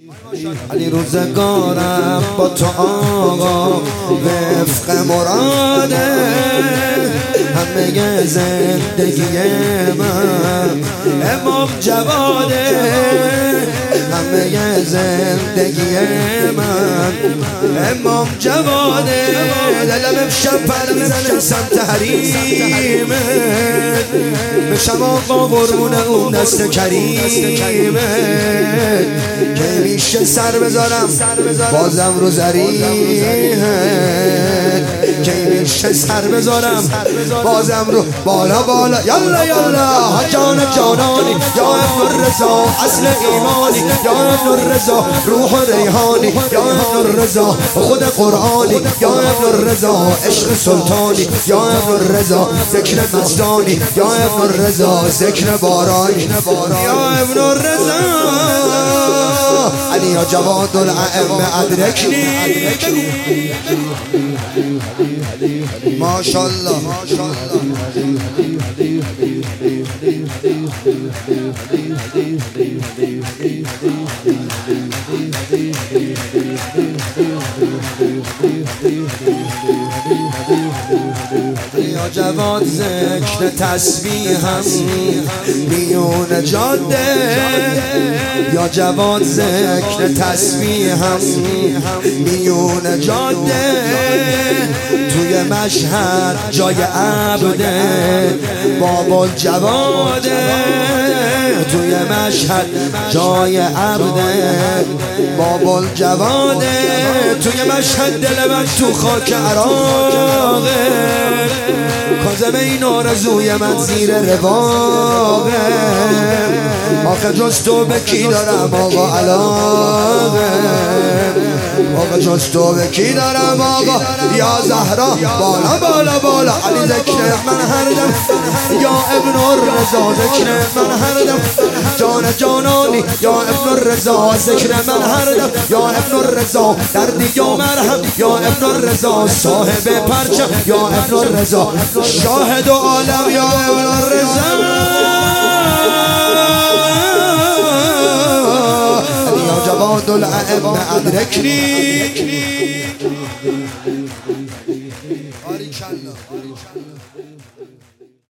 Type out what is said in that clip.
علی روزگارم با تو آقا وفق مراده، همه زندگی من امام جواده، همه زندگی من امام جواده. دلم امشب پر میزنه سمت حریمه، بشم آقا قربون اون دست کریمه، که میشه سر بذارم بازم رو زریه، که میشه سر بذارم بازم رو بالا بالا. یالا یالا جان جانانی یا ابن الرضا اصل ایمانی، یا ابن الرضا روح ریحانی، یا ابن الرضا خود قرآنی، یا ابن الرضا عشق سلطانی، یا ابن الرضا ذکر مستانی، یا ابن الرضا ذکر بارانی، یا ابن الرضا علی یا جواد الائمه ادرکنی. ماشاءالله یا جواد ذکر تسبیحم میون جاده، یا جواد ذکر تسبیحم میون جاده، توی مشهد جای عبده باب الجواده، توی مشهد جای عبده باب الجواده، توی مشهد دل من تو خاک عراقه، کاظم این آرزوی من زیر رواقه، آخه جز تو به کی دارم آقا علاقه، آقا جز تو به کی دارم آقا یا زهرا بالا بالا بالا. علی ذکر من هر دم یا ابن الرضا ذکر من هر دم، جان جانانی یا ابن الرضا ذکر من هر دم، یا ابن الرضا دردی یا مرهم، یا ابن الرضا صاحب پرچم، یا ابن الرضا شاهد عالم، یا ابن الرضا یا جواد الائمه ادرکنی. باریکالله.